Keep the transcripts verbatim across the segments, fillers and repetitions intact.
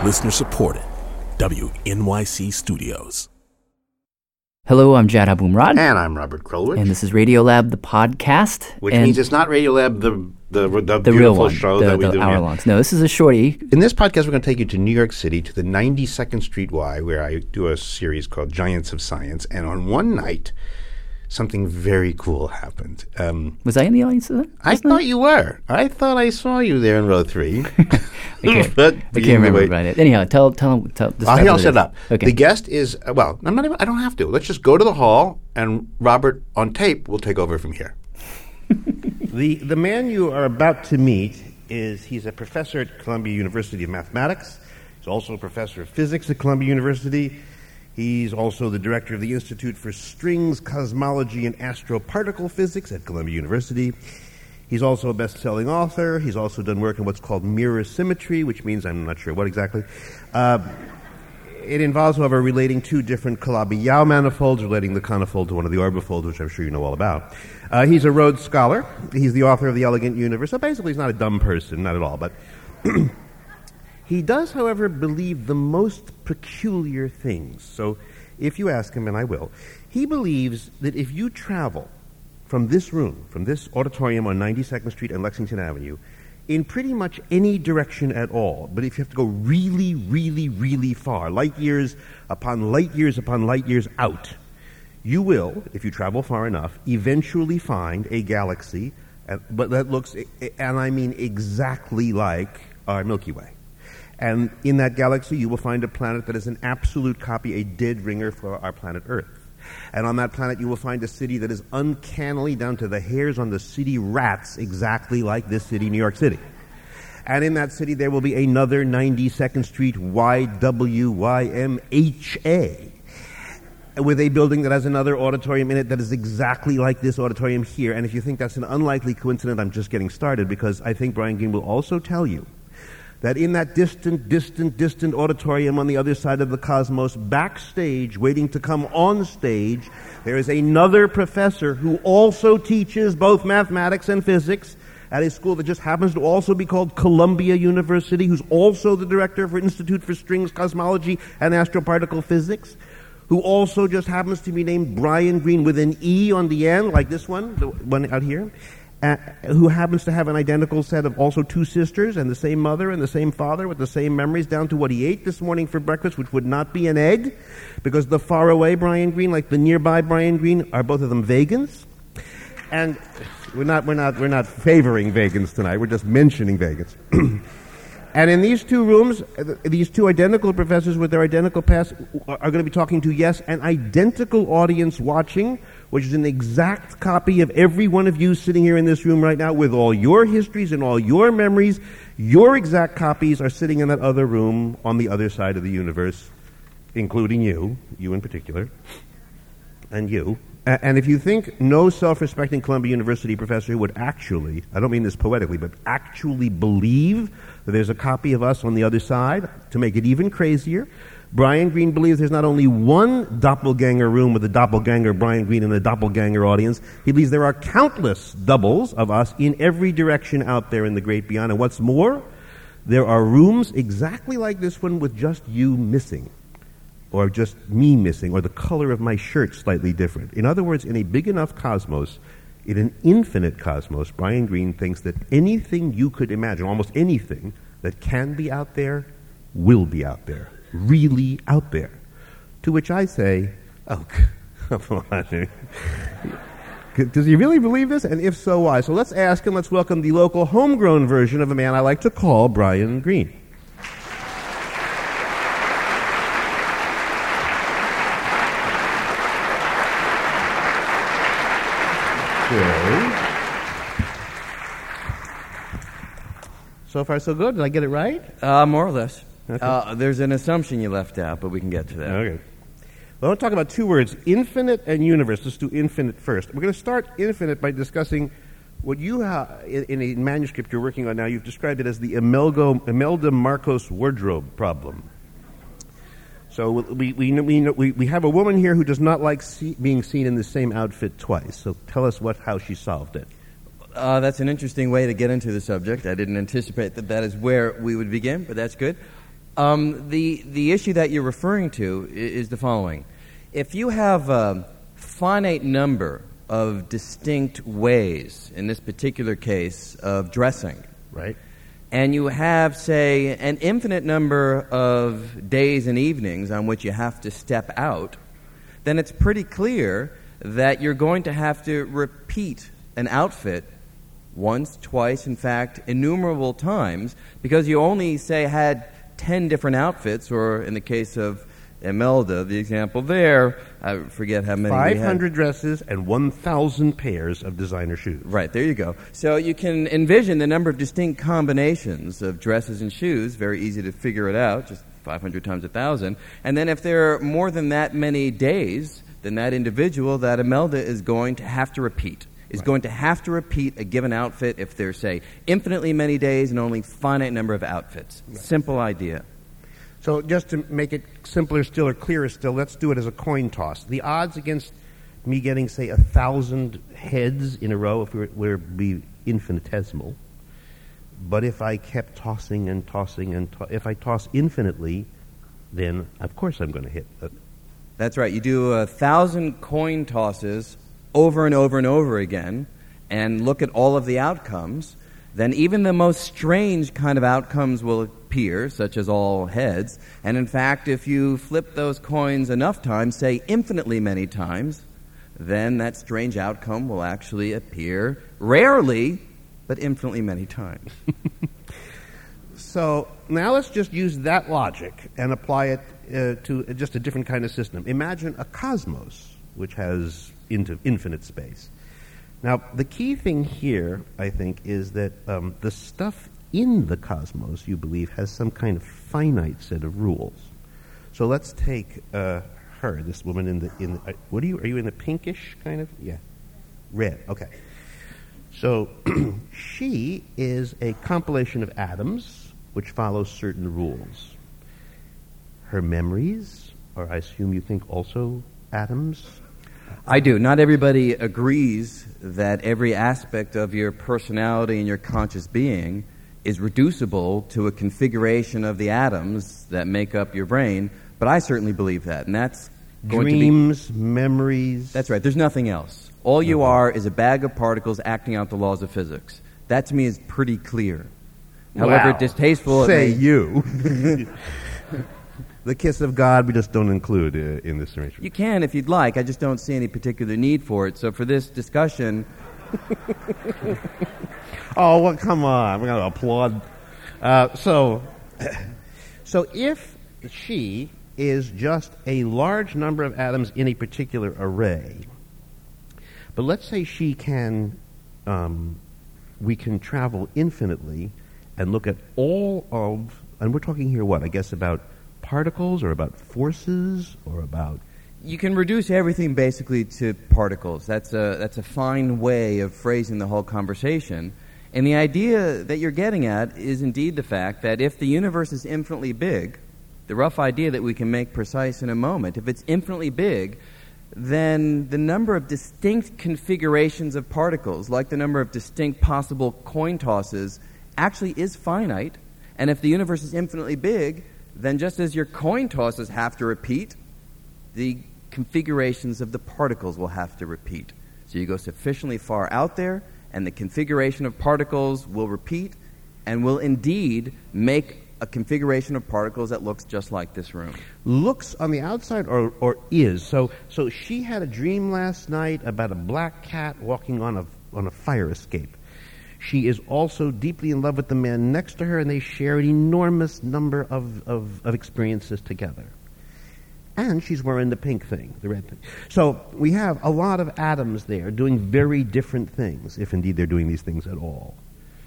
Listener supported. W N Y C Studios. Hello, I'm Jad Abumrad. And I'm Robert Krulwich. And this is Radiolab, the podcast. Which and means it's not Radiolab, the the, the, the beautiful real one, show the, that we the do. hour here. longs. No, this is a shorty. In this podcast, we're going to take you to New York City, to the ninety-second Street Y, where I do a series called Giants of Science. And on one night, something very cool happened. Um, Was I in the audience? Of that? I thought you were. I thought I saw you there in row three. I can't, but I can't remember about it. Anyhow, tell tell tell. I'll, here, I'll set it up. Okay. The guest is uh, well. I'm not even. I don't have to. Let's just go to the hall, and Robert on tape will take over from here. the The man you are about to meet is he's a professor at Columbia University of Mathematics. He's also a professor of physics at Columbia University. He's also the director of the Institute for Strings, Cosmology, and Astroparticle Physics at Columbia University. He's also a best-selling author. He's also done work in what's called mirror symmetry, which means I'm not sure what exactly. Uh, it involves, however, relating two different Calabi-Yau manifolds, relating the conifold to one of the orbifolds, which I'm sure you know all about. Uh, he's a Rhodes Scholar. He's the author of The Elegant Universe. So basically, he's not a dumb person, not at all, but... He does, however, believe the most peculiar things. So if you ask him, and I will, he believes that if you travel from this room, from this auditorium on ninety-second Street and Lexington Avenue, in pretty much any direction at all, but if you have to go really, really, really far, light years upon light years upon light years out, you will, if you travel far enough, eventually find a galaxy, uh, but that looks, and I mean exactly like our Milky Way. And in that galaxy, you will find a planet that is an absolute copy, a dead ringer for our planet Earth. And on that planet, you will find a city that is uncannily, down to the hairs on the city rats, exactly like this city, New York City. And in that city, there will be another ninety-second Street Y W Y M H A, with a building that has another auditorium in it that is exactly like this auditorium here. And if you think that's an unlikely coincidence, I'm just getting started, because I think Brian Greene will also tell you that in that distant, distant, distant auditorium on the other side of the cosmos, backstage, waiting to come on stage, there is another professor who also teaches both mathematics and physics at a school that just happens to also be called Columbia University, who's also the director for Institute for Strings, Cosmology, and Astroparticle Physics, who also just happens to be named Brian Greene with an E on the end, like this one, the one out here. Uh, who happens to have an identical set of also two sisters and the same mother and the same father with the same memories, down to what he ate this morning for breakfast, which would not be an egg, because the faraway Brian Greene, like the nearby Brian Greene, are both of them vegans. And we're not, we're not, we're not favoring vegans tonight. We're just mentioning vegans. And in these two rooms, uh, these two identical professors with their identical past are going to be talking to, yes, an identical audience watching, which is an exact copy of every one of you sitting here in this room right now with all your histories and all your memories. Your exact copies are sitting in that other room on the other side of the universe, including you, you in particular, and you. And if you think no self-respecting Columbia University professor would actually, I don't mean this poetically, but actually believe that there's a copy of us on the other side, to make it even crazier, Brian Greene believes there's not only one doppelganger room with a doppelganger Brian Greene and a doppelganger audience, he believes there are countless doubles of us in every direction out there in the great beyond. And what's more, there are rooms exactly like this one with just you missing, or just me missing, or the color of my shirt slightly different. In other words, in a big enough cosmos, in an infinite cosmos, Brian Greene thinks that anything you could imagine, almost anything that can be out there, will be out there. Really out there. To which I say, oh, come on. Does he really believe this? And if so, why? So let's ask and let's welcome the local homegrown version of a man I like to call Brian Greene. So far, so good. Did I get it right? Uh, more or less. Okay. Uh, there's an assumption you left out, but we can get to that. Okay. Well, I want to talk about two words, infinite and universe. Let's do infinite first. We're going to start infinite by discussing what you have in, in a manuscript you're working on now. You've described it as the Imelda, Imelda Marcos wardrobe problem. So we we, we we we have a woman here who does not like see, being seen in the same outfit twice. So tell us what how she solved it. Uh, that's an interesting way to get into the subject. I didn't anticipate that that is where we would begin, but that's good. Um, the, the issue that you're referring to is, is the following. If you have a finite number of distinct ways, in this particular case, of dressing, Right. and you have, say, an infinite number of days and evenings on which you have to step out, then it's pretty clear that you're going to have to repeat an outfit once, twice, in fact, innumerable times, because you only, say, had ten different outfits, or in the case of Imelda, the example there, I forget how many we had. five hundred dresses and one thousand pairs of designer shoes. Right, there you go. So you can envision the number of distinct combinations of dresses and shoes, very easy to figure it out, just five hundred times one thousand. And then if there are more than that many days, then that individual, that Imelda, is going to have to repeat. Is Right. going to have to repeat a given outfit if there's, say, infinitely many days and only finite number of outfits. Right. Simple idea. So just to make it simpler still or clearer still, let's do it as a coin toss. The odds against me getting, say, a thousand heads in a row if we were be infinitesimal. But if I kept tossing and tossing and to- if I toss infinitely, then of course I'm going to hit. A- That's right. You do a thousand coin tosses over and over and over again and look at all of the outcomes, then even the most strange kind of outcomes will appear, such as all heads. And in fact, if you flip those coins enough times, say infinitely many times, then that strange outcome will actually appear rarely, but infinitely many times. So now let's just use that logic and apply it uh, to just a different kind of system. Imagine a cosmos, which has into infinite space. Now, the key thing here, I think, is that um, the stuff in the cosmos, you believe, has some kind of finite set of rules. So let's take uh, her, this woman in the in. The, uh, what are you? Are you in the pinkish kind of? Yeah, red. Okay. So she is a compilation of atoms which follows certain rules. Her memories, or I assume you think also atoms. I do. Not everybody agrees that every aspect of your personality and your conscious being is reducible to a configuration of the atoms that make up your brain, but I certainly believe that, and that's going Dreams, to be... memories. That's right. There's nothing else. All you Uh-huh. are is a bag of particles acting out the laws of physics. That, to me, is pretty clear. However Wow. distasteful it Say may... you. The kiss of God we just don't include uh, in this arrangement. You can if you'd like. I just don't see any particular need for it. So for this discussion... Oh, well, come on. We're going to applaud. Uh, so, so if she is just a large number of atoms in a particular array, but let's say she can, um, we can travel infinitely and look at all of, and we're talking here what, I guess about particles or about forces or about... You can reduce everything basically to particles. That's a, that's a fine way of phrasing the whole conversation. And the idea that you're getting at is indeed the fact that if the universe is infinitely big, the rough idea that we can make precise in a moment, if it's infinitely big, then the number of distinct configurations of particles, like the number of distinct possible coin tosses, actually is finite. And if the universe is infinitely big, then just as your coin tosses have to repeat, the configurations of the particles will have to repeat. So you go sufficiently far out there, and the configuration of particles will repeat and will indeed make a configuration of particles that looks just like this room. Looks on the outside or, or is. So so she had a dream last night about a black cat walking on a on a fire escape. She is also deeply in love with the man next to her, and they share an enormous number of, of, of experiences together. And she's wearing the pink thing, the red thing. So we have a lot of atoms there doing very different things, if indeed they're doing these things at all.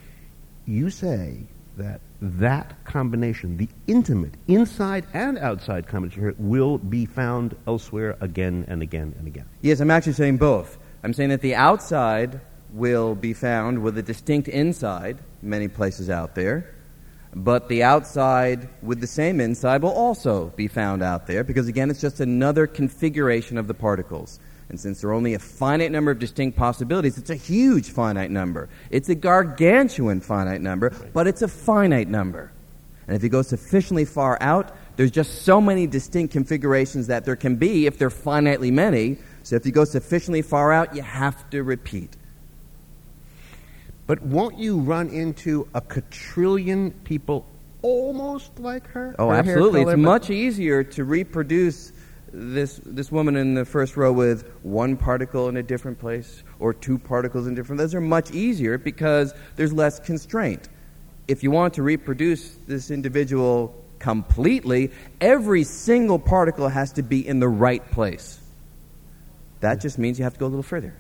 You say that that combination, the intimate, inside and outside combination, will be found elsewhere again and again and again. Yes, I'm actually saying both. I'm saying that the outside will be found with a distinct inside, many places out there, but the outside with the same inside will also be found out there, because again, it's just another configuration of the particles. And since there are only a finite number of distinct possibilities, it's a huge finite number. It's a gargantuan finite number, but it's a finite number. And if you go sufficiently far out, there's just so many distinct configurations that there can be if they're finitely many. So if you go sufficiently far out, you have to repeat. But won't you run into a quadrillion people almost like her? Oh, her absolutely. Hair it's color, much easier to reproduce this this woman in the first row with one particle in a different place or two particles in different. Those are much easier because there's less constraint. If you want to reproduce this individual completely, every single particle has to be in the right place. That just means you have to go a little further.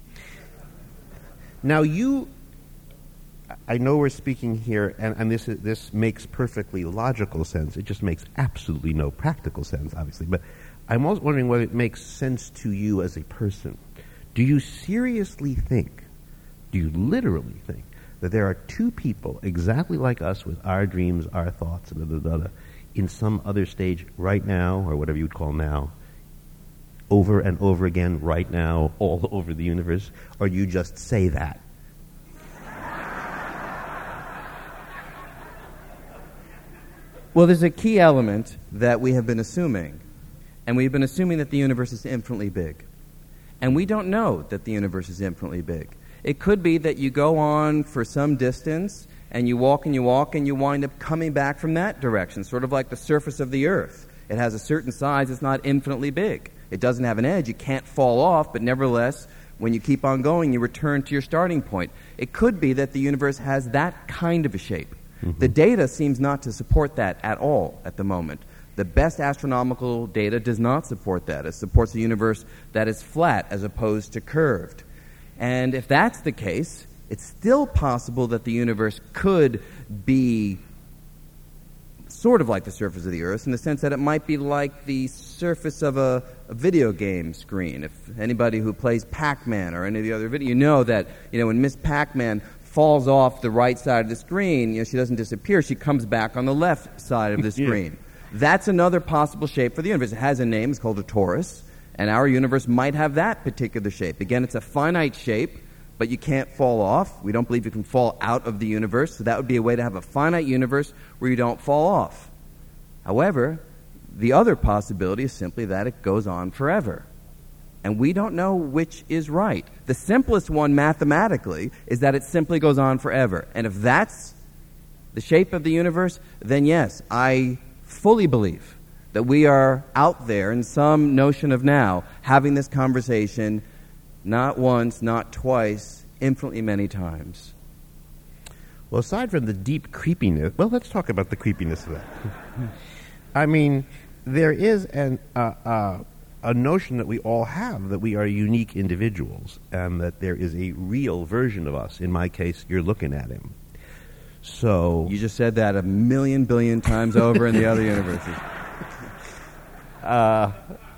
Now you, I know we're speaking here, and, and this is, this makes perfectly logical sense. It just makes absolutely no practical sense, obviously. But I'm also wondering whether it makes sense to you as a person. Do you seriously think, do you literally think, that there are two people exactly like us with our dreams, our thoughts, and da, da, da, da, in some other stage right now, or whatever you'd call now, over and over again right now, all over the universe, or you just say that? Well, there's a key element that we have been assuming, and we've been assuming that the universe is infinitely big. And we don't know that the universe is infinitely big. It could be that you go on for some distance, and you walk and you walk, and you wind up coming back from that direction, sort of like the surface of the Earth. It has a certain size, it's not infinitely big. It doesn't have an edge, you can't fall off, but nevertheless, when you keep on going, you return to your starting point. It could be that the universe has that kind of a shape. Mm-hmm. The data seems not to support that at all at the moment. The best astronomical data does not support that. It supports a universe that is flat as opposed to curved. And if that's the case, it's still possible that the universe could be sort of like the surface of the Earth in the sense that it might be like the surface of a, a video game screen. If anybody who plays Pac-Man or any of the other video, you know that, you know, when Miss Pac-Man falls off the right side of the screen, you know, she doesn't disappear, she comes back on the left side of the screen. Yeah. That's another possible shape for the universe. It has a name, it's called a torus, and our universe might have that particular shape. Again, it's a finite shape, but you can't fall off. We don't believe you can fall out of the universe, so that would be a way to have a finite universe where you don't fall off. However, the other possibility is simply that it goes on forever. And we don't know which is right. The simplest one mathematically is that it simply goes on forever. And if that's the shape of the universe, then yes, I fully believe that we are out there in some notion of now having this conversation not once, not twice, infinitely many times. Well, aside from the deep creepiness, well, let's talk about the creepiness of that. I mean, there is an, uh, uh, a notion that we all have that we are unique individuals and that there is a real version of us. In my case, you're looking at him. So you just said that a million billion times over in the other universes. Uh,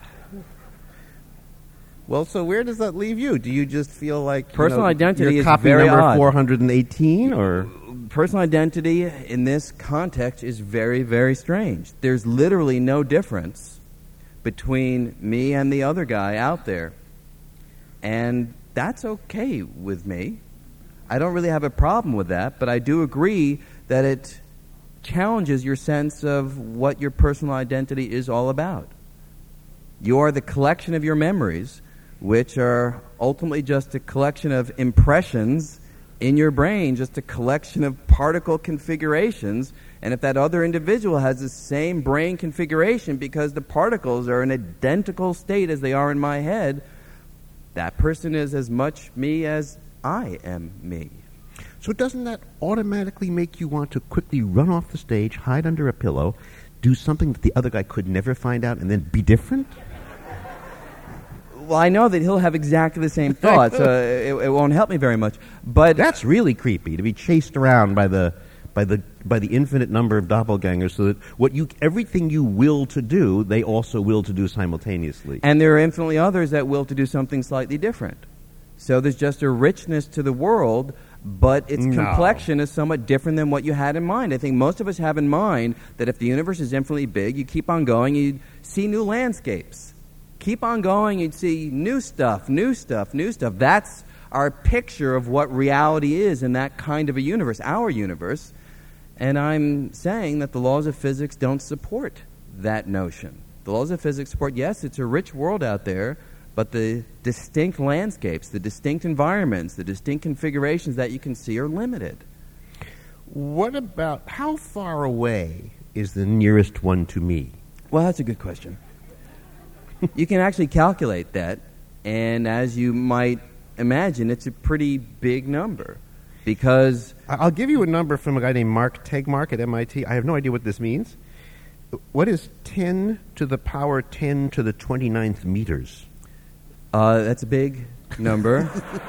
well, so where does that leave you? Do you just feel like personal you know, identity you're is copy very number odd. four hundred eighteen, or personal identity in this context is very, very strange. There's literally no difference between me and the other guy out there, and that's okay with me. I don't really have a problem with that, but I do agree that it challenges your sense of what your personal identity is all about. You are the collection of your memories, which are ultimately just a collection of impressions in your brain, just a collection of particle configurations. And if that other individual has the same brain configuration because the particles are in identical state as they are in my head, that person is as much me as I am me. So doesn't that automatically make you want to quickly run off the stage, hide under a pillow, do something that the other guy could never find out, and then be different? Well, I know that he'll have exactly the same thoughts. uh, it, it won't help me very much. But that's really creepy, to be chased around by the by the by the infinite number of doppelgangers, so that what you everything you will to do, they also will to do simultaneously. And there are infinitely others that will to do something slightly different. So there's just a richness to the world, but its no. complexion is somewhat different than what you had in mind. I think most of us have in mind that if the universe is infinitely big, you keep on going, you'd see new landscapes. Keep on going, you'd see new stuff, new stuff, new stuff. That's our picture of what reality is in that kind of a universe, our universe. And I'm saying that the laws of physics don't support that notion. The laws of physics support, yes, it's a rich world out there, but the distinct landscapes, the distinct environments, the distinct configurations that you can see are limited. What about how far away is the nearest one to me? Well, that's a good question. You can actually calculate that, and as you might imagine, it's a pretty big number because... I'll give you a number from a guy named Mark Tegmark at M I T. I have no idea what this means. What is ten to the power ten to the twenty-ninth meters? Uh, that's a big number.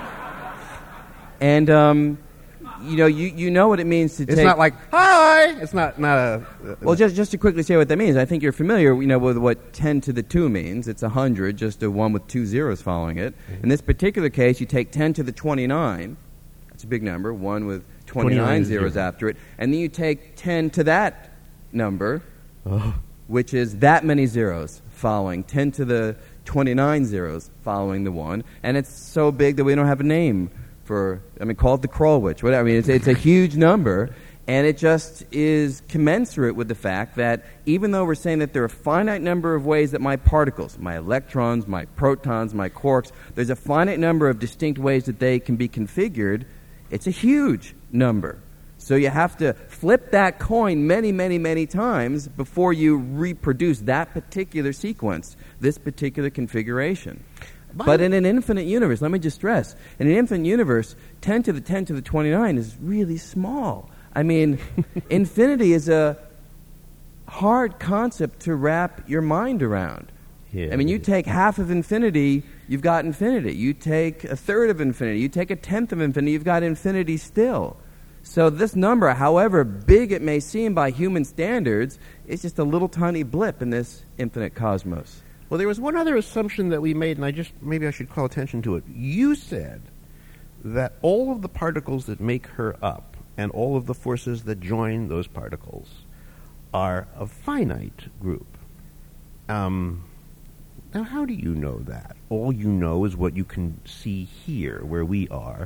And, um, you know, you, you know what it means to it's take... It's not like, hi! It's not, not a... Uh, well, just just to quickly say what that means, I think you're familiar, you know, with what ten to the two means. It's one hundred, just a one with two zeros following it. Mm-hmm. In this particular case, you take ten to the twenty-nine. That's a big number, one with twenty-nine, twenty-nine zeros zero. After it. And then you take ten to that number, oh. which is that many zeros following, ten to the twenty-nine zeros following the one. And it's so big that we don't have a name for, I mean, call it the Krolwich, whatever. I mean, it's, it's a huge number, and it just is commensurate with the fact that even though we're saying that there are a finite number of ways that my particles, my electrons, my protons, my quarks, there's a finite number of distinct ways that they can be configured, it's a huge number. So you have to flip that coin many, many, many times before you reproduce that particular sequence, this particular configuration. But in an infinite universe, let me just stress, in an infinite universe, ten to the ten to the twenty-nine is really small. I mean, infinity is a hard concept to wrap your mind around. Yeah. I mean, you take half of infinity, you've got infinity. You take a third of infinity, you take a tenth of infinity, you've got infinity still. So this number, however big it may seem by human standards, is just a little tiny blip in this infinite cosmos. Well, there was one other assumption that we made, and I just maybe I should call attention to it. You said that all of the particles that make her up and all of the forces that join those particles are a finite group. Um, now, how do you know that? All you know is what you can see here, where we are.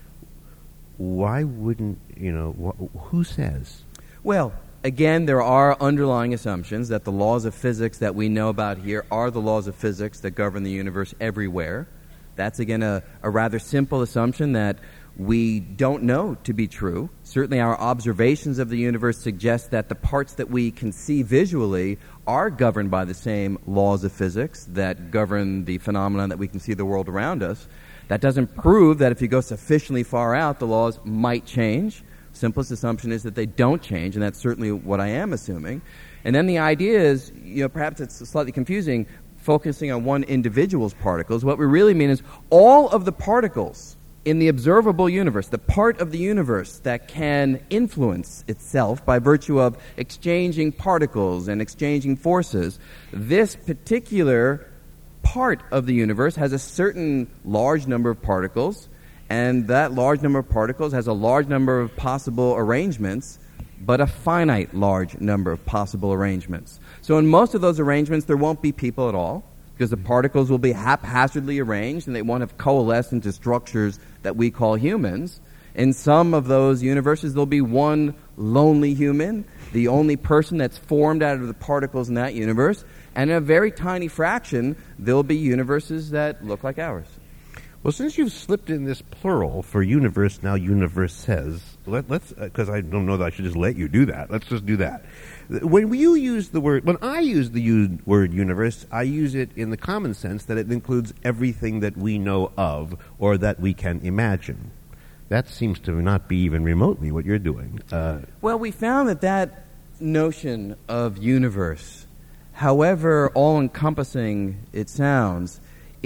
Why wouldn't, you know, wh- who says? Well, again, there are underlying assumptions that the laws of physics that we know about here are the laws of physics that govern the universe everywhere. That's, again, a, a rather simple assumption that we don't know to be true. Certainly our observations of the universe suggest that the parts that we can see visually are governed by the same laws of physics that govern the phenomena that we can see the world around us. That doesn't prove that if you go sufficiently far out, the laws might change. Simplest assumption is that they don't change, and that's certainly what I am assuming. And then the idea is, you know, perhaps it's slightly confusing, focusing on one individual's particles. What we really mean is all of the particles in the observable universe, the part of the universe that can influence itself by virtue of exchanging particles and exchanging forces, this particular part of the universe has a certain large number of particles, and that large number of particles has a large number of possible arrangements, but a finite large number of possible arrangements. So in most of those arrangements, there won't be people at all, because the particles will be haphazardly arranged, and they won't have coalesced into structures that we call humans. In some of those universes, there'll be one lonely human, the only person that's formed out of the particles in that universe, and in a very tiny fraction, there'll be universes that look like ours. Well, since you've slipped in this plural for universe, now universe says, let, let's, because uh, I don't know that I should just let you do that. Let's just do that. When you use the word, when I use the u- word universe, I use it in the common sense that it includes everything that we know of or that we can imagine. That seems to not be even remotely what you're doing. Uh, well, we found that that notion of universe, however all-encompassing it sounds,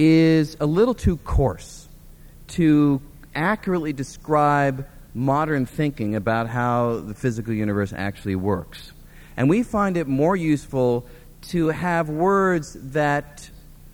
is a little too coarse to accurately describe modern thinking about how the physical universe actually works. And we find it more useful to have words that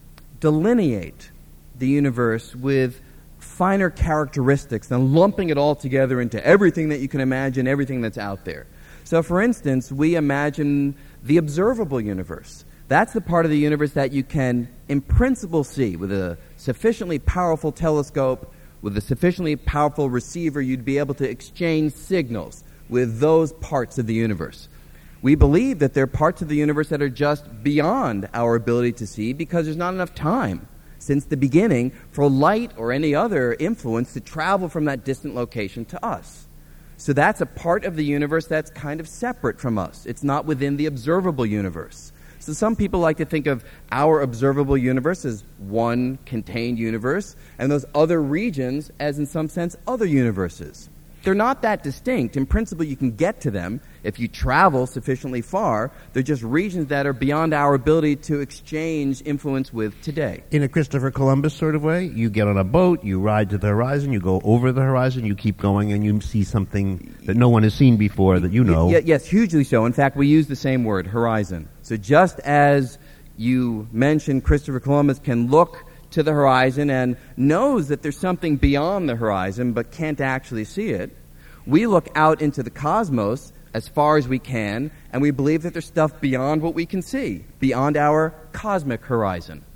delineate the universe with finer characteristics than lumping it all together into everything that you can imagine, everything that's out there. So, for instance, we imagine the observable universe. That's the part of the universe that you can, in principle, see with a sufficiently powerful telescope, with a sufficiently powerful receiver. You'd be able to exchange signals with those parts of the universe. We believe that there are parts of the universe that are just beyond our ability to see because there's not enough time since the beginning for light or any other influence to travel from that distant location to us. So that's a part of the universe that's kind of separate from us. It's not within the observable universe. So some people like to think of our observable universe as one contained universe, and those other regions as, in some sense, other universes. They're not that distinct. In principle, you can get to them if you travel sufficiently far. They're just regions that are beyond our ability to exchange influence with today. In a Christopher Columbus sort of way, you get on a boat, you ride to the horizon, you go over the horizon, you keep going, and you see something that no one has seen before that you know. Y- yes, hugely so. In fact, we use the same word, horizon. So just as you mentioned, Christopher Columbus can look to the horizon and knows that there's something beyond the horizon but can't actually see it, we look out into the cosmos as far as we can, and we believe that there's stuff beyond what we can see, beyond our cosmic horizon.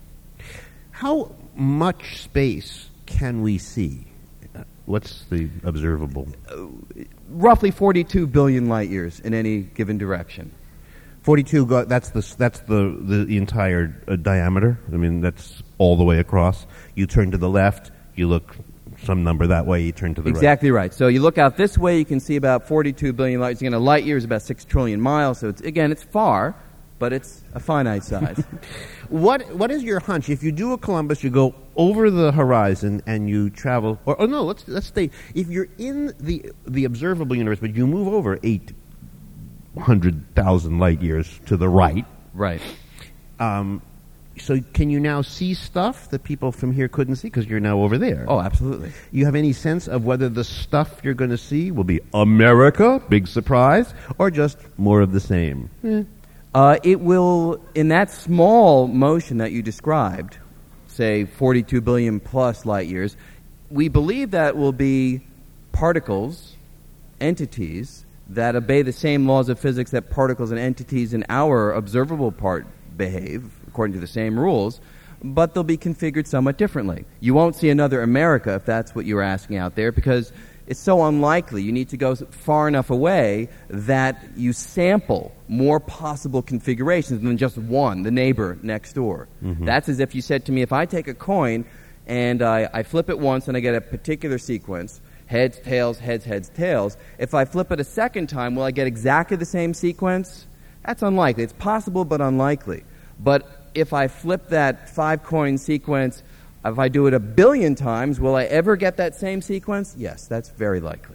How much space can we see? What's the observable? Uh, roughly forty-two billion light years in any given direction. forty-two, go, that's the that's the the entire uh, diameter. I mean, that's all the way across. You turn to the left, you look some number that way, you turn to the exactly right. right. So you look out this way, you can see about forty-two billion light years. Again, a light year is about six trillion miles, so it's, again, it's far, but it's a finite size. What What is your hunch? If you do a Columbus, you go over the horizon and you travel, or oh no, let's let's stay. If you're in the the observable universe, but you move over eight hundred thousand light years to the right, right. Um, so can you now see stuff that people from here couldn't see because you're now over there? Oh, absolutely. You have any sense of whether the stuff you're going to see will be America, big surprise, or just more of the same? Eh. Uh, it will, in that small motion that you described, say forty-two billion plus light years, we believe that will be particles, entities, that obey the same laws of physics that particles and entities in our observable part behave, according to the same rules, but they'll be configured somewhat differently. You won't see another America, if that's what you were asking out there, because it's so unlikely. You need to go far enough away that you sample more possible configurations than just one, the neighbor next door. Mm-hmm. That's as if you said to me, if I take a coin and I, I flip it once and I get a particular sequence, heads, tails, heads, heads, tails, if I flip it a second time, will I get exactly the same sequence? That's unlikely. It's possible, but unlikely. But if I flip that five-coin sequence, if I do it a billion times, will I ever get that same sequence? Yes, that's very likely.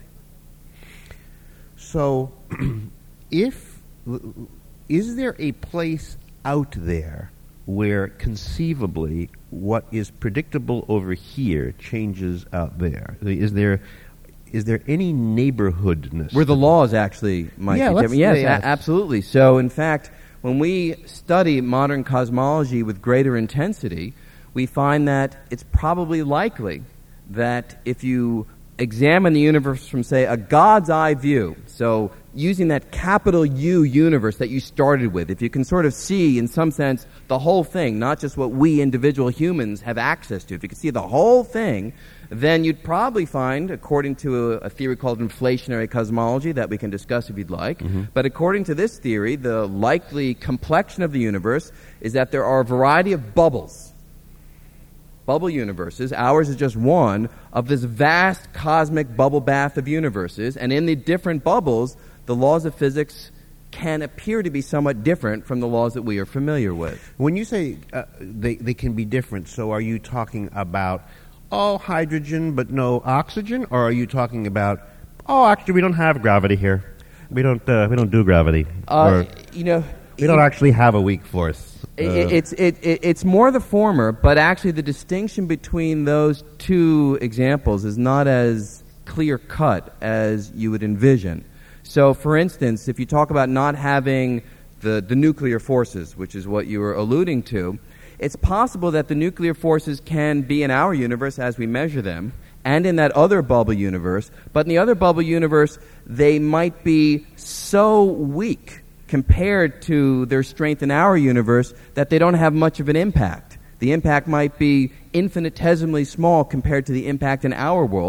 So, if is there a place out there where conceivably what is predictable over here changes out there? Is there is there any neighborhoodness where the laws actually might yeah, be different? Yes, yes, a- absolutely. So, in fact, when we study modern cosmology with greater intensity, we find that it's probably likely that if you examine the universe from, say, a God's eye view, so using that capital U universe that you started with, if you can sort of see, in some sense, the whole thing, not just what we individual humans have access to, if you can see the whole thing, then you'd probably find, according to a, a theory called inflationary cosmology that we can discuss if you'd like, mm-hmm. but according to this theory, the likely complexion of the universe is that there are a variety of bubbles, bubble universes. Ours is just one of this vast cosmic bubble bath of universes, and in the different bubbles, the laws of physics can appear to be somewhat different from the laws that we are familiar with. When you say uh, they, they can be different, so are you talking about all hydrogen but no oxygen, or are you talking about, oh, actually we don't have gravity here. We don't uh, we don't do gravity. Uh, you know, we don't actually have a weak force. Uh, it's it, it, it's more the former, but actually the distinction between those two examples is not as clear-cut as you would envision. So, for instance, if you talk about not having the, the nuclear forces, which is what you were alluding to, it's possible that the nuclear forces can be in our universe as we measure them, and in that other bubble universe, but in the other bubble universe, they might be so weak compared to their strength in our universe that they don't have much of an impact. The impact might be infinitesimally small compared to the impact in our world.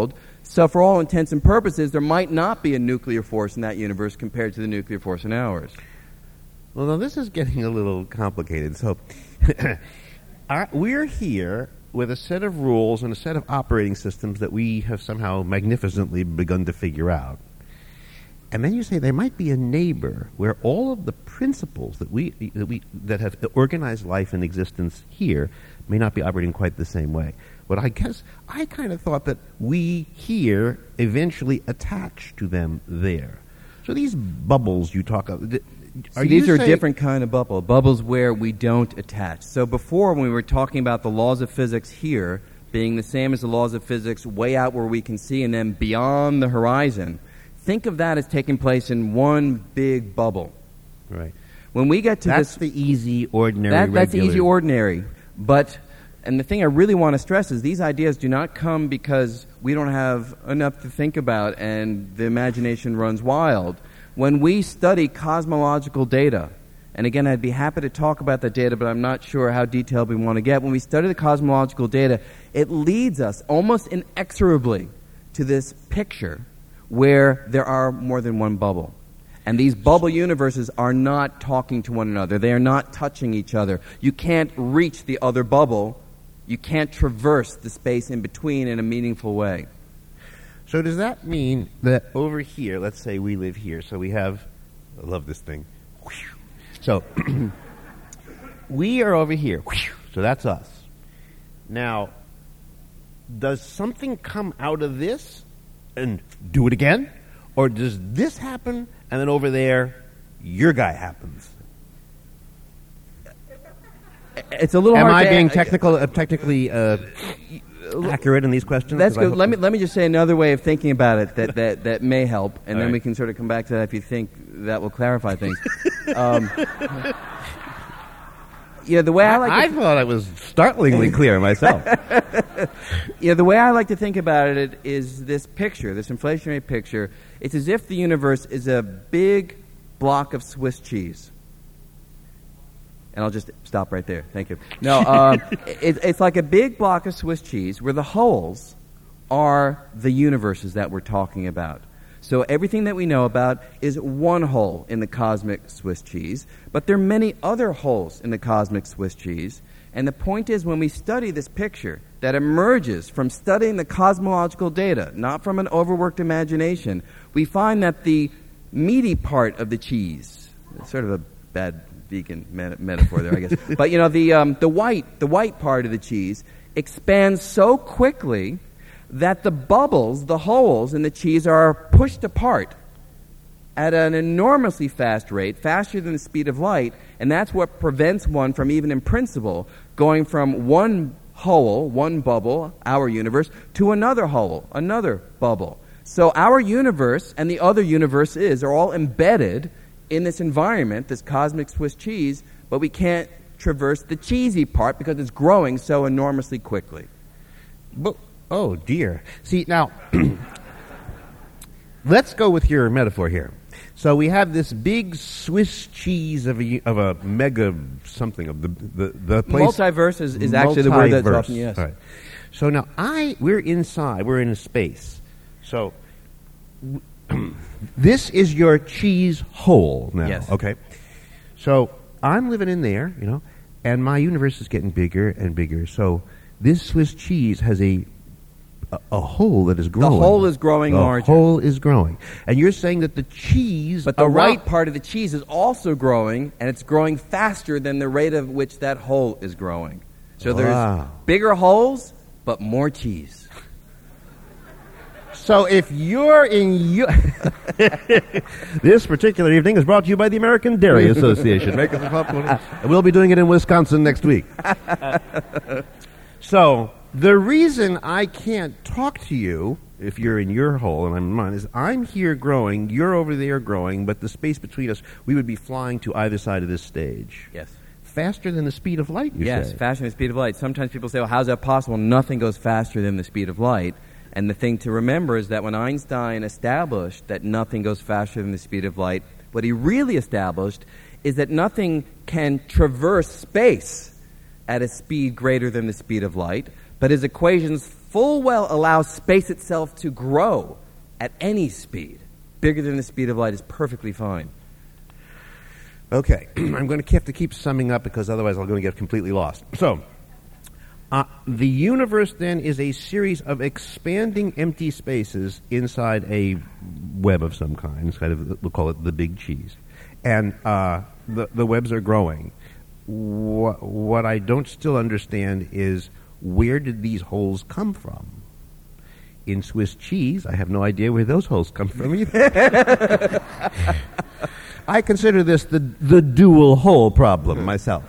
So for all intents and purposes, there might not be a nuclear force in that universe compared to the nuclear force in ours. Well, now this is getting a little complicated. So our, we're here with a set of rules and a set of operating systems that we have somehow magnificently begun to figure out. And then you say there might be a neighbor where all of the principles that we that we that have organized life and existence here may not be operating quite the same way. But I guess I kind of thought that we here eventually attach to them there. So these bubbles you talk of, th- are See, you these are a saying- different kind of bubble. Bubbles where we don't attach. So before, when we were talking about the laws of physics here being the same as the laws of physics way out where we can see and then beyond the horizon, think of that as taking place in one big bubble. Right. When we get to That's this, the easy, ordinary, that, that's regular. easy, ordinary. But, and the thing I really want to stress is these ideas do not come because we don't have enough to think about and the imagination runs wild. When we study cosmological data, and again, I'd be happy to talk about that data, but I'm not sure how detailed we want to get. When we study the cosmological data, it leads us almost inexorably to this picture where there are more than one bubble. And these bubble universes are not talking to one another. They are not touching each other. You can't reach the other bubble. You can't traverse the space in between in a meaningful way. So does that mean that over here, let's say we live here, so we have, I love this thing. So we are over here. So that's us. Now, does something come out of this and do it again? Or does this happen and then over there, your guy happens? It's a little Am hard I to being a- technical, uh, technically uh, accurate in these questions? That's 'Cause I good. hope- Let me let me just say another way of thinking about it that, that, that may help, and All then right. we can sort of come back to that if you think that will clarify things. um, you know, the way I like I to, thought I was startlingly clear myself. you know, the way I like to think about it is this picture, this inflationary picture. It's as if the universe is a big block of Swiss cheese. And I'll just stop right there. Thank you. No, um, it, it's like a big block of Swiss cheese where the holes are the universes that we're talking about. So everything that we know about is one hole in the cosmic Swiss cheese, but there are many other holes in the cosmic Swiss cheese. And the point is, when we study this picture that emerges from studying the cosmological data, not from an overworked imagination, we find that the meaty part of the cheese, it's sort of a bad vegan meta- metaphor there, I guess. But you know, the um, the white the white part of the cheese expands so quickly that the bubbles, the holes in the cheese, are pushed apart at an enormously fast rate, faster than the speed of light, and that's what prevents one from even in principle going from one hole, one bubble, our universe, to another hole, another bubble. So our universe and the other universes are all embedded in this environment, this cosmic Swiss cheese, but we can't traverse the cheesy part because it's growing so enormously quickly. But, oh, dear. See, now, let's go with your metaphor here. So we have this big Swiss cheese of a, of a mega something of the the, the place. Multiverse is, is actually the word that's Multiverse. often used. All right. So now I we're inside. We're in a space. So w- this is your cheese hole now. Yes. Okay. So I'm living in there, you know, and my universe is getting bigger and bigger. So this Swiss cheese has a a, a hole that is growing. hole is growing the larger. The hole is growing. And you're saying that the cheese But the around- right part of the cheese is also growing, and it's growing faster than the rate of which that hole is growing. So there's Wow. bigger holes, but more cheese. So if you're in your... This particular evening is brought to you by the American Dairy Association. Make us a popcorn. And we'll be doing it in Wisconsin next week. So the reason I can't talk to you, if you're in your hole and I'm in mine, is I'm here growing, you're over there growing, but the space between us, we would be flying to either side of this stage. Yes. Faster than the speed of light, you Yes, say? faster than the speed of light. Sometimes people say, well, how's that possible? Nothing goes faster than the speed of light. And the thing to remember is that when Einstein established that nothing goes faster than the speed of light, what he really established is that nothing can traverse space at a speed greater than the speed of light, but his equations full well allows space itself to grow at any speed. Bigger than the speed of light is perfectly fine. Okay, I'm going to have to keep summing up because otherwise I'm going to get completely lost. So, uh, the universe then is a series of expanding empty spaces inside a web of some kind. It's kind of, we'll call it the big cheese. And uh, the, the webs are growing. What, what I don't still understand is, where did these holes come from? In Swiss cheese, I have no idea where those holes come from either. I consider this the the dual hole problem myself.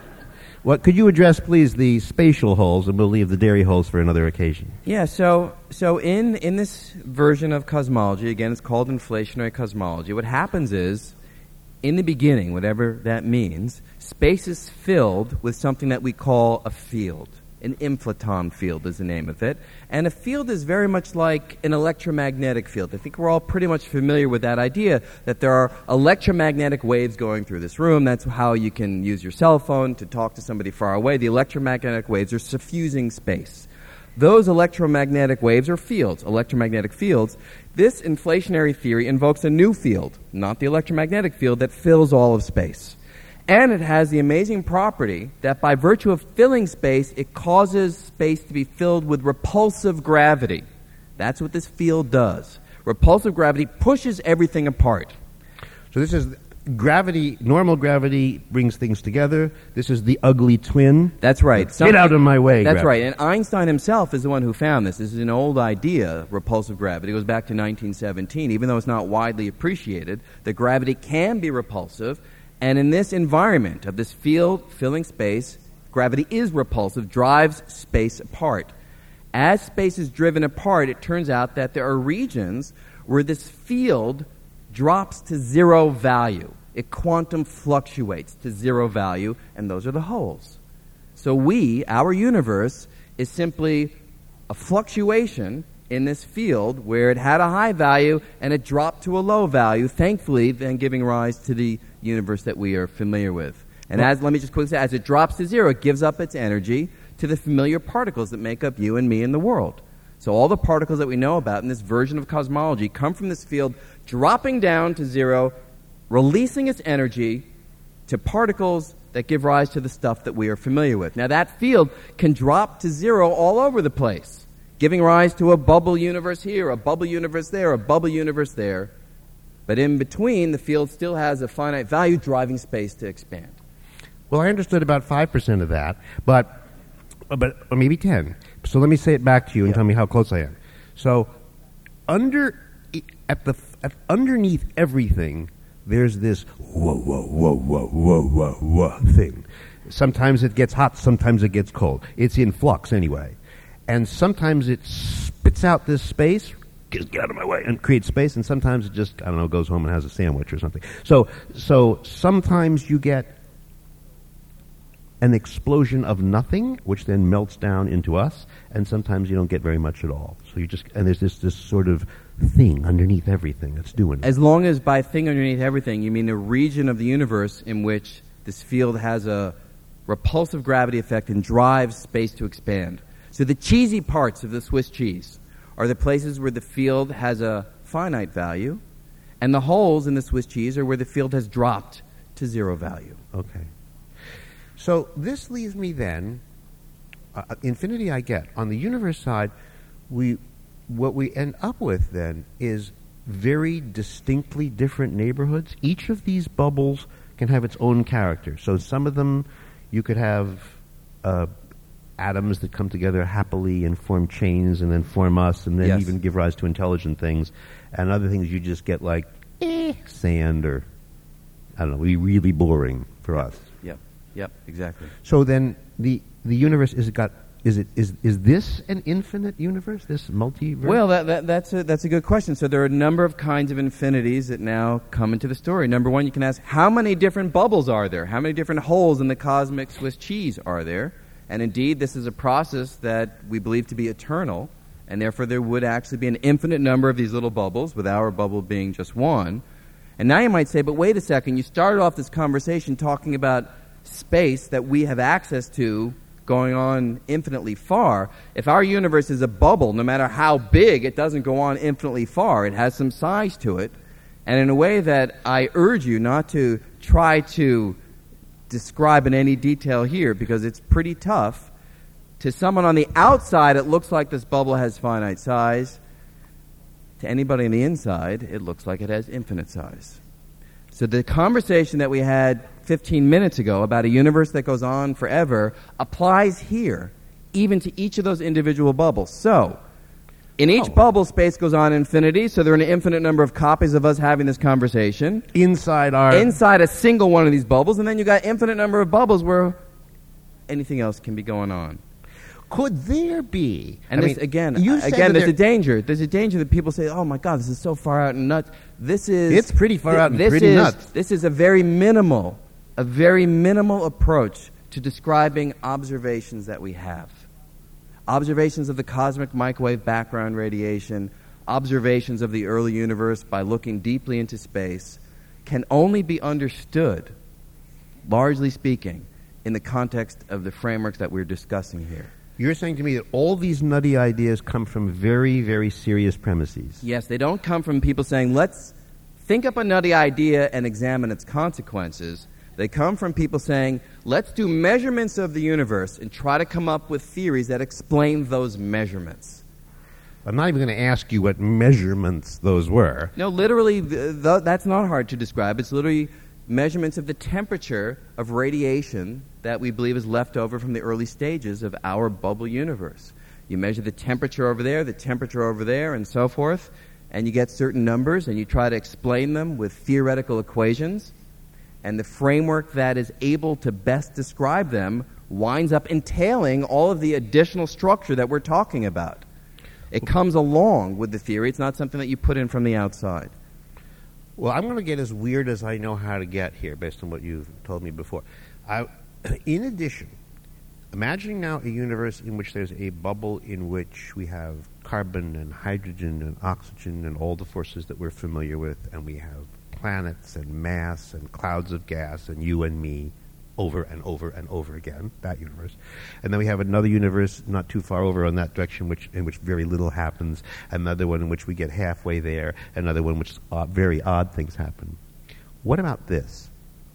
What could you address, please, the spatial holes, and we'll leave the dairy holes for another occasion. Yeah, so so in in this version of cosmology, again, it's called inflationary cosmology. What happens is, in the beginning, whatever that means, space is filled with something that we call a field. An inflaton field is the name of it. And a field is very much like an electromagnetic field. I think we're all pretty much familiar with that idea that there are electromagnetic waves going through this room. That's how you can use your cell phone to talk to somebody far away. The electromagnetic waves are suffusing space. Those electromagnetic waves are fields, electromagnetic fields. This inflationary theory invokes a new field, not the electromagnetic field, that fills all of space. And it has the amazing property that by virtue of filling space, it causes space to be filled with repulsive gravity. That's what this field does. Repulsive gravity pushes everything apart. So this is gravity, normal gravity brings things together. This is the ugly twin. That's right. Some, Get out of my way, That's gravity. right. And Einstein himself is the one who found this. This is an old idea, repulsive gravity. It goes back to nineteen seventeen. Even though it's not widely appreciated, that gravity can be repulsive. And in this environment of this field filling space, gravity is repulsive, drives space apart. As space is driven apart, it turns out that there are regions where this field drops to zero value. It quantum fluctuates to zero value, and those are the holes. So we, our universe, is simply a fluctuation in this field where it had a high value and it dropped to a low value, thankfully then giving rise to the universe that we are familiar with. And as let me just quickly say, as it drops to zero, it gives up its energy to the familiar particles that make up you and me in the world. So all the particles that we know about in this version of cosmology come from this field dropping down to zero, releasing its energy to particles that give rise to the stuff that we are familiar with. Now that field can drop to zero all over the place, giving rise to a bubble universe here, a bubble universe there, a bubble universe there. But in between, the field still has a finite value driving space to expand. Well, I understood about five percent of that, but, but or maybe ten. So let me say it back to you and yeah. tell me how close I am. So under, at the, at, underneath everything, there's this whoa, whoa, whoa, whoa, whoa, whoa, whoa thing. Sometimes it gets hot, sometimes it gets cold. It's in flux anyway. And sometimes it spits out this space, get out of my way, and creates space, and sometimes it just, I don't know, goes home and has a sandwich or something. So, so sometimes you get an explosion of nothing, which then melts down into us, and sometimes you don't get very much at all. So you just, and there's this, this sort of thing underneath everything that's doing it. As long as by thing underneath everything, you mean a region of the universe in which this field has a repulsive gravity effect and drives space to expand. So the cheesy parts of the Swiss cheese are the places where the field has a finite value, and the holes in the Swiss cheese are where the field has dropped to zero value. Okay. So this leaves me then, uh, infinity I get. On the universe side, we what we end up with then is very distinctly different neighborhoods. Each of these bubbles can have its own character. So some of them you could have uh, atoms that come together happily and form chains and then form us and then yes. even give rise to intelligent things. And other things you just get like eh, sand or, I don't know, be really boring for us. Yep, yep, exactly. So then the the universe is got is it is is this an infinite universe? This multiverse? Well, that, that that's a that's a good question. So there are a number of kinds of infinities that now come into the story. Number one, you can ask, how many different bubbles are there? How many different holes in the cosmic Swiss cheese are there? And indeed, this is a process that we believe to be eternal, and therefore there would actually be an infinite number of these little bubbles, with our bubble being just one. And now you might say, but wait a second, you started off this conversation talking about space that we have access to going on infinitely far. If our universe is a bubble, no matter how big, it doesn't go on infinitely far. It has some size to it. And in a way that I urge you not to try to describe in any detail here, because it's pretty tough. To someone on the outside, it looks like this bubble has finite size. To anybody on the inside, it looks like it has infinite size. So the conversation that we had fifteen minutes ago about a universe that goes on forever applies here, even to each of those individual bubbles. So, in each Oh. bubble, space goes on infinity, so there are an infinite number of copies of us having this conversation. Inside our... Inside a single one of these bubbles, and then you got infinite number of bubbles where anything else can be going on. Could there be... And I this, mean, again, you uh, said again, that there's a there- danger. There's a danger that people say, "Oh my God, this is so far out and nuts." This is It's pretty far out and this pretty is, nuts. This is a very minimal, a very minimal approach to describing observations that we have. Observations of the cosmic microwave background radiation, observations of the early universe by looking deeply into space, can only be understood, largely speaking, in the context of the frameworks that we're discussing here. You're saying to me that all these nutty ideas come from very, very serious premises. Yes, they don't come from people saying, let's think up a nutty idea and examine its consequences. They come from people saying, let's do measurements of the universe and try to come up with theories that explain those measurements. I'm not even going to ask you what measurements those were. No, literally, th- th- that's not hard to describe. It's literally measurements of the temperature of radiation that we believe is left over from the early stages of our bubble universe. You measure the temperature over there, the temperature over there, and so forth, and you get certain numbers, and you try to explain them with theoretical equations, and the framework that is able to best describe them winds up entailing all of the additional structure that we're talking about. It comes along with the theory. It's not something that you put in from the outside. Well, I'm going to get as weird as I know how to get here based on what you've told me before. I, in addition, imagining now a universe in which there's a bubble in which we have carbon and hydrogen and oxygen and all the forces that we're familiar with, and we have planets and mass and clouds of gas and you and me over and over and over again, that universe. And then we have another universe not too far over on that direction which in which very little happens, another one in which we get halfway there, another one in which uh, very odd things happen. What about this?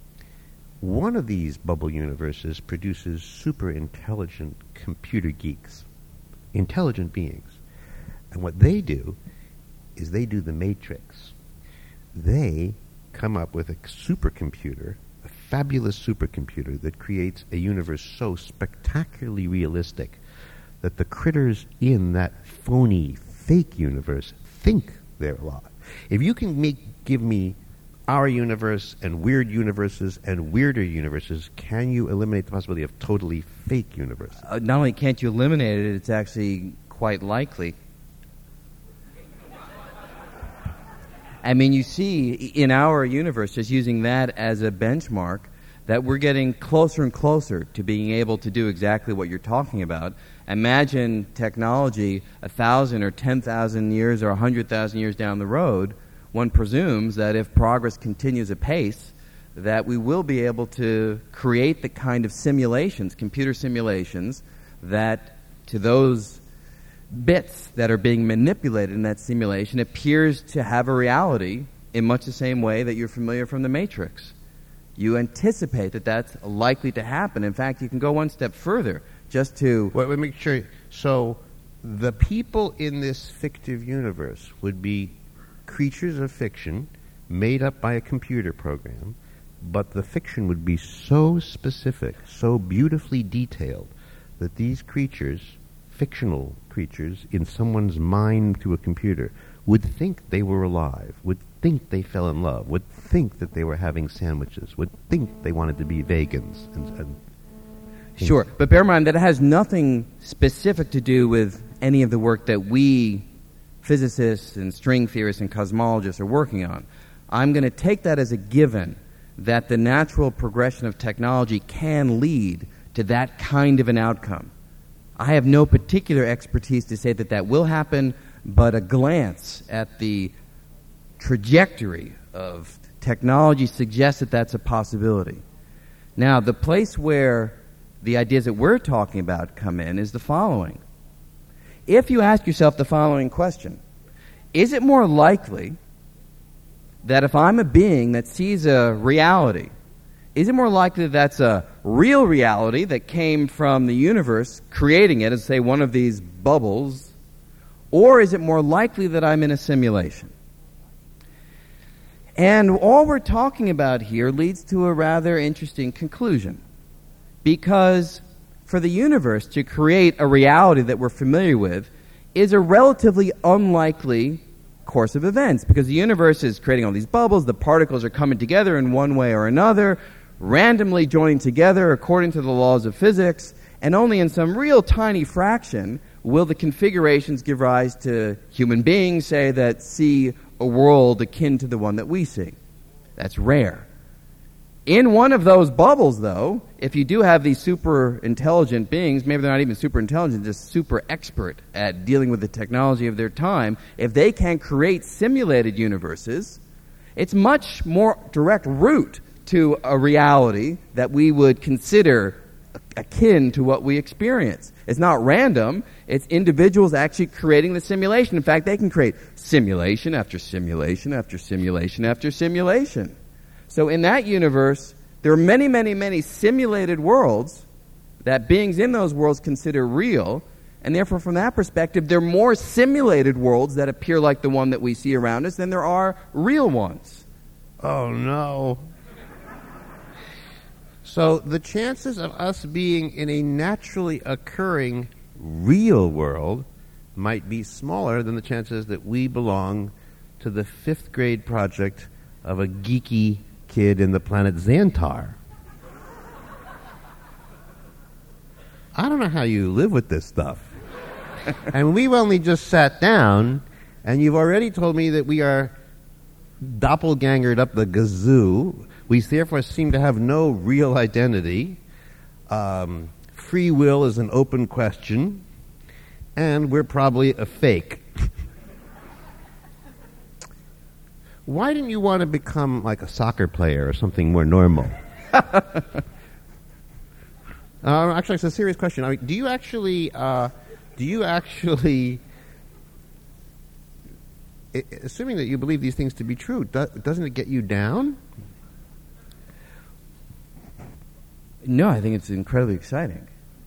One of these bubble universes produces super intelligent computer geeks, intelligent beings. And what they do is they do the matrix. They come up with a supercomputer, a fabulous supercomputer that creates a universe so spectacularly realistic that the critters in that phony, fake universe think they're alive. If you can make, give me our universe and weird universes and weirder universes, can you eliminate the possibility of totally fake universes? Uh, not only can't you eliminate it, it's actually quite likely. I mean, you see in our universe, just using that as a benchmark, that we're getting closer and closer to being able to do exactly what you're talking about. Imagine technology a thousand or ten thousand years or a hundred thousand years down the road. One presumes that if progress continues apace, that we will be able to create the kind of simulations, computer simulations, that to those bits that are being manipulated in that simulation appears to have a reality in much the same way that you're familiar from the Matrix. You anticipate that that's likely to happen. In fact, you can go one step further just to... Wait, let me make sure. So the people in this fictive universe would be creatures of fiction made up by a computer program, but the fiction would be so specific, so beautifully detailed, that these creatures, fictional creatures, in someone's mind through a computer, would think they were alive, would think they fell in love, would think that they were having sandwiches, would think they wanted to be vegans. And, and Sure, but bear in mind that it has nothing specific to do with any of the work that we physicists and string theorists and cosmologists are working on. I'm going to take that as a given that the natural progression of technology can lead to that kind of an outcome. I have no particular expertise to say that that will happen, but a glance at the trajectory of technology suggests that that's a possibility. Now, the place where the ideas that we're talking about come in is the following. If you ask yourself the following question, is it more likely that if I'm a being that sees a reality, is it more likely that that's a real reality that came from the universe creating it as, say, one of these bubbles, or is it more likely that I'm in a simulation? And all we're talking about here leads to a rather interesting conclusion. Because for the universe to create a reality that we're familiar with is a relatively unlikely course of events. Because the universe is creating all these bubbles, the particles are coming together in one way or another, randomly joining together according to the laws of physics, and only in some real tiny fraction will the configurations give rise to human beings, say, that see a world akin to the one that we see. That's rare. In one of those bubbles, though, if you do have these super intelligent beings, maybe they're not even super intelligent, just super expert at dealing with the technology of their time, if they can create simulated universes, it's much more direct route to a reality that we would consider akin to what we experience. It's not random. It's individuals actually creating the simulation. In fact, they can create simulation after simulation after simulation after simulation. So in that universe, there are many, many, many simulated worlds that beings in those worlds consider real, and therefore from that perspective, there are more simulated worlds that appear like the one that we see around us than there are real ones. Oh, no. So the chances of us being in a naturally occurring real world might be smaller than the chances that we belong to the fifth grade project of a geeky kid in the planet Xantar. I don't know how you live with this stuff. And we've only just sat down, and you've already told me that we are doppelgangered up the gazoo. We therefore seem to have no real identity. Um, free will is an open question. And we're probably a fake. Why didn't you want to become like a soccer player or something more normal? uh, actually, it's a serious question. I mean, do you actually, uh, do you actually, I- assuming that you believe these things to be true, do- doesn't it get you down? No, I think it's incredibly exciting.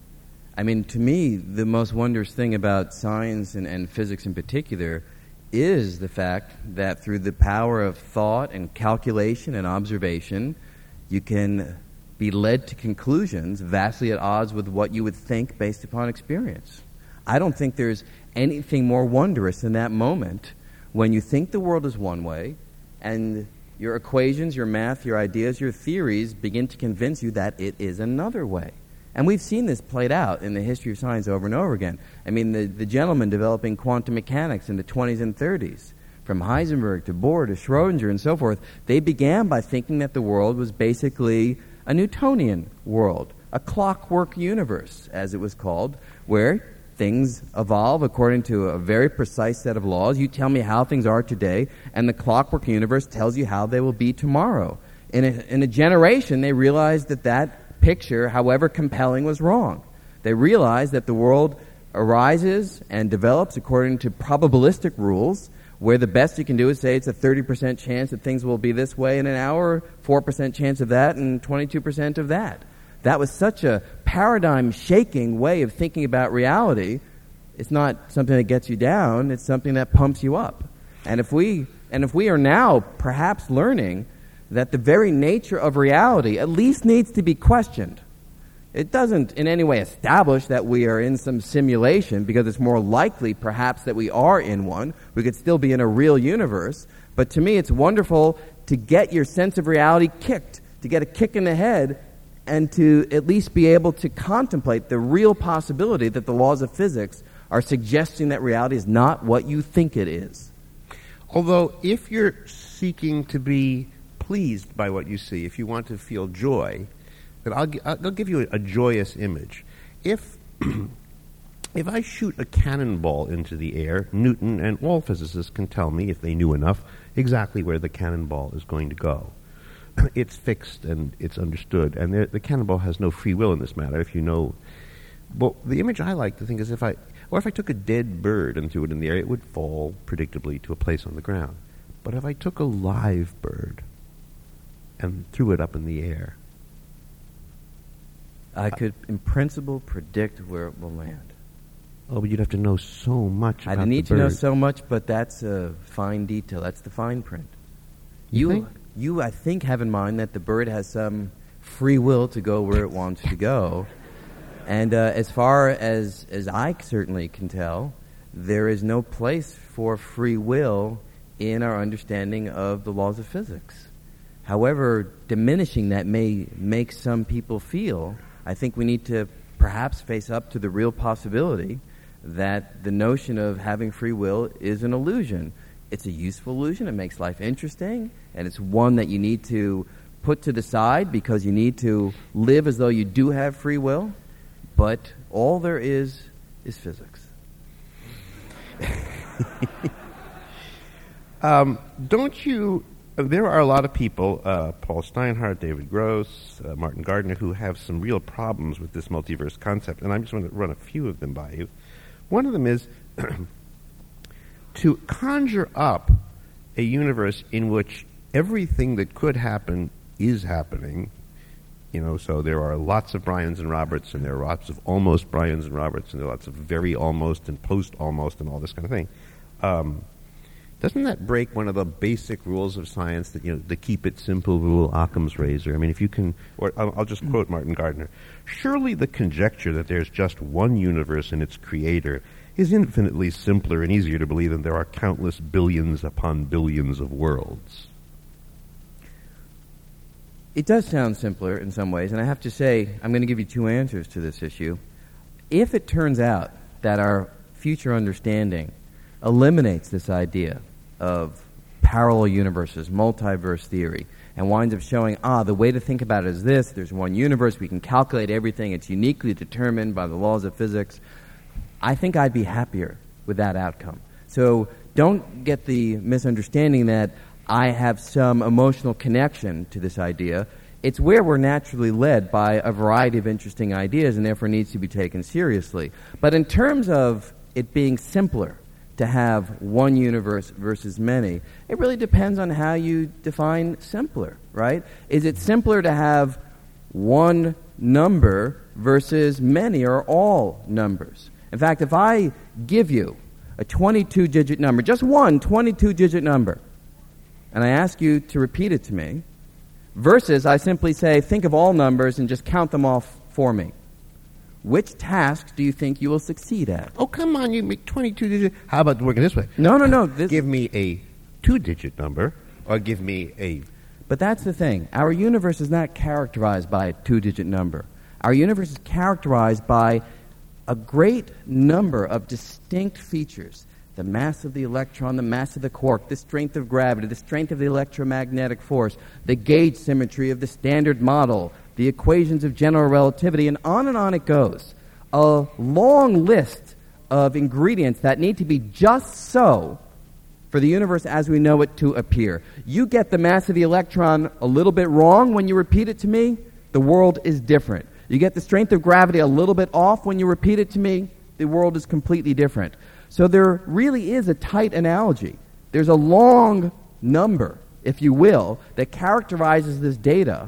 I mean, to me, the most wondrous thing about science and, and physics in particular is the fact that through the power of thought and calculation and observation, you can be led to conclusions vastly at odds with what you would think based upon experience. I don't think there's anything more wondrous than that moment when you think the world is one way and your equations, your math, your ideas, your theories begin to convince you that it is another way. And we've seen this played out in the history of science over and over again. I mean, the, the gentlemen developing quantum mechanics in the twenties and thirties, from Heisenberg to Bohr to Schrodinger and so forth, they began by thinking that the world was basically a Newtonian world, a clockwork universe, as it was called, where things evolve according to a very precise set of laws. You tell me how things are today, and the clockwork universe tells you how they will be tomorrow. In a, in a generation, they realized that that picture, however compelling, was wrong. They realized that the world arises and develops according to probabilistic rules, where the best you can do is say it's a thirty percent chance that things will be this way in an hour, four percent chance of that, and twenty-two percent of that. That was such a paradigm-shaking way of thinking about reality. It's not something that gets you down. It's something that pumps you up. And if we and if we are now perhaps learning that the very nature of reality at least needs to be questioned. It doesn't in any way establish that we are in some simulation, because it's more likely perhaps that we are in one. We could still be in a real universe. But to me, it's wonderful to get your sense of reality kicked, to get a kick in the head, and to at least be able to contemplate the real possibility that the laws of physics are suggesting that reality is not what you think it is. Although, if you're seeking to be pleased by what you see, if you want to feel joy, then I'll, I'll give you a, a joyous image. If if I shoot a cannonball into the air, Newton and all physicists can tell me, if they knew enough, exactly where the cannonball is going to go. it's fixed and it's understood. And there, the cannonball has no free will in this matter, if you know. Well, the image I like to think is if I, or if I took a dead bird and threw it in the air, it would fall predictably to a place on the ground. But if I took a live bird and threw it up in the air, I could, in principle, predict where it will land. Oh, but you'd have to know so much about I need the to know bird. so much, but that's a fine detail. That's the fine print. You You, think? you, I think, have in mind that the bird has some free will to go where it wants to go. And uh, as far as, as I certainly can tell, there is no place for free will in our understanding of the laws of physics. However diminishing that may make some people feel, I think we need to perhaps face up to the real possibility that the notion of having free will is an illusion. It's a useful illusion. It makes life interesting, and it's one that you need to put to the side because you need to live as though you do have free will. But all there is is physics. um, don't you... Uh, there are a lot of people, uh, Paul Steinhardt, David Gross, uh, Martin Gardner, who have some real problems with this multiverse concept, and I'm just going to run a few of them by you. One of them is to conjure up a universe in which everything that could happen is happening. You know, so there are lots of Bryans and Roberts, and there are lots of almost Bryans and Roberts, and there are lots of very almost and post-almost and all this kind of thing. Um, doesn't that break one of the basic rules of science, that, you know, the keep it simple rule, Occam's razor? I mean, if you can, or I'll, I'll just quote Martin Gardner, surely the conjecture that there's just one universe and its creator is infinitely simpler and easier to believe than there are countless billions upon billions of worlds. It does sound simpler in some ways, and I have to say, I'm going to give you two answers to this issue. If it turns out that our future understanding eliminates this idea of parallel universes, multiverse theory, and winds up showing, ah, the way to think about it is this, there's one universe, we can calculate everything, it's uniquely determined by the laws of physics, I think I'd be happier with that outcome. So don't get the misunderstanding that I have some emotional connection to this idea. It's where we're naturally led by a variety of interesting ideas and therefore needs to be taken seriously. But in terms of it being simpler to have one universe versus many, it really depends on how you define simpler, right? Is it simpler to have one number versus many or all numbers? In fact, if I give you a twenty-two digit number, just one twenty-two digit number, and I ask you to repeat it to me, versus I simply say, think of all numbers and just count them off for me, which task do you think you will succeed at? Oh, come on, you make twenty-two digits. How about working this way? No, no, no. This give me a two-digit number, or give me a... But that's the thing. Our universe is not characterized by a two-digit number. Our universe is characterized by a great number of distinct features. The mass of the electron, the mass of the quark, the strength of gravity, the strength of the electromagnetic force, the gauge symmetry of the Standard Model, the equations of general relativity, and on and on it goes. A long list of ingredients that need to be just so for the universe as we know it to appear. You get the mass of the electron a little bit wrong when you repeat it to me, the world is different. You get the strength of gravity a little bit off when you repeat it to me, the world is completely different. So there really is a tight analogy. There's a long number, if you will, that characterizes this data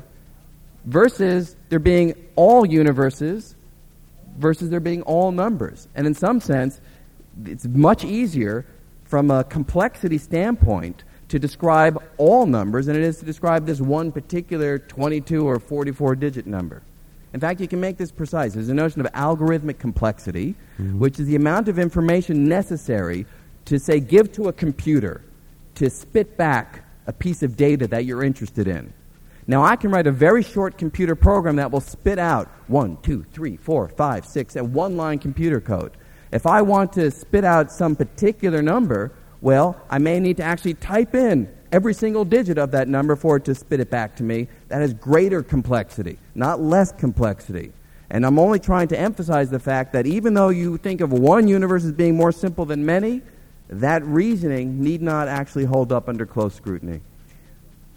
versus there being all universes versus there being all numbers. And in some sense, it's much easier from a complexity standpoint to describe all numbers than it is to describe this one particular twenty-two or forty-four digit number. In fact, you can make this precise. There's a notion of algorithmic complexity, mm-hmm. which is the amount of information necessary to, say, give to a computer to spit back a piece of data that you're interested in. Now, I can write a very short computer program that will spit out one, two, three, four, five, six, and one-line computer code. If I want to spit out some particular number, well, I may need to actually type in every single digit of that number for it to spit it back to me. That has greater complexity, not less complexity. And I'm only trying to emphasize the fact that even though you think of one universe as being more simple than many, that reasoning need not actually hold up under close scrutiny.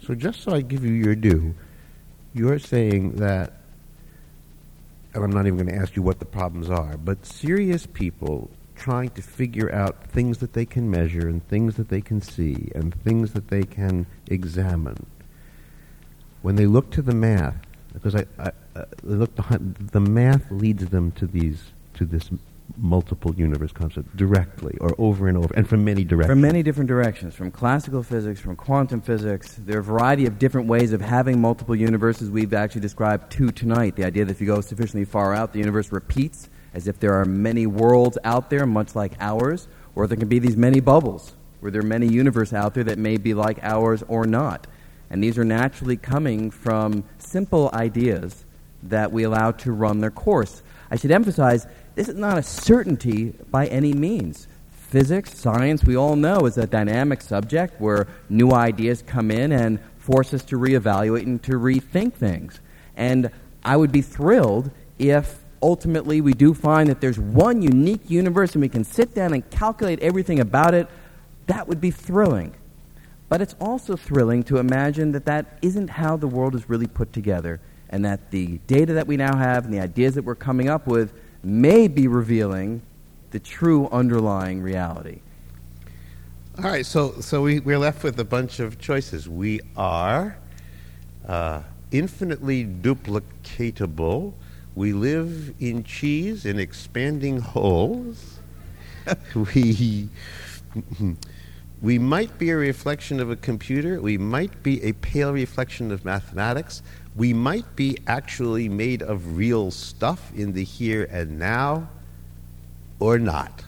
So just so I give you your due, you're saying that, and I'm not even going to ask you what the problems are, but serious people trying to figure out things that they can measure and things that they can see and things that they can examine, when they look to the math, because I, I uh, they look behind, the math leads them to these to this multiple universe concept directly or over and over, and from many directions. From many different directions, from classical physics, from quantum physics. There are a variety of different ways of having multiple universes. We've actually described two tonight. The idea that if you go sufficiently far out, the universe repeats, as if there are many worlds out there, much like ours, or there can be these many bubbles, where there are many universes out there that may be like ours or not. And these are naturally coming from simple ideas that we allow to run their course. I should emphasize, this is not a certainty by any means. Physics, science, we all know, is a dynamic subject where new ideas come in and force us to reevaluate and to rethink things. And I would be thrilled if ultimately we do find that there's one unique universe and we can sit down and calculate everything about it. That would be thrilling. But it's also thrilling to imagine that that isn't how the world is really put together, and that the data that we now have and the ideas that we're coming up with may be revealing the true underlying reality. All right, so so we, we're left with a bunch of choices. We are uh, infinitely duplicatable. We live in cheese in expanding holes. we we might be a reflection of a computer. We might be a pale reflection of mathematics. We might be actually made of real stuff in the here and now, or not.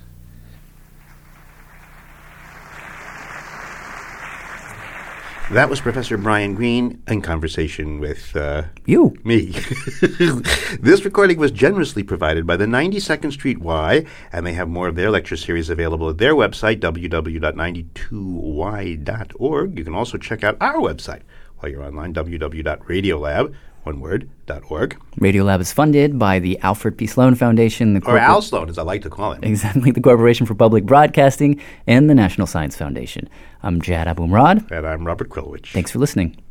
That was Professor Brian Greene in conversation with uh, you, me. This recording was generously provided by the ninety-second Street Y, and they have more of their lecture series available at their website, w w w dot ninety-two y dot org. You can also check out our website while you're online, w w w dot radiolab, one word, dot org. Radiolab is funded by the Alfred P. Sloan Foundation. The or Al Sloan, as I like to call it. Exactly, the Corporation for Public Broadcasting and the National Science Foundation. I'm Jad Abumrad. And I'm Robert Krulwich. Thanks for listening.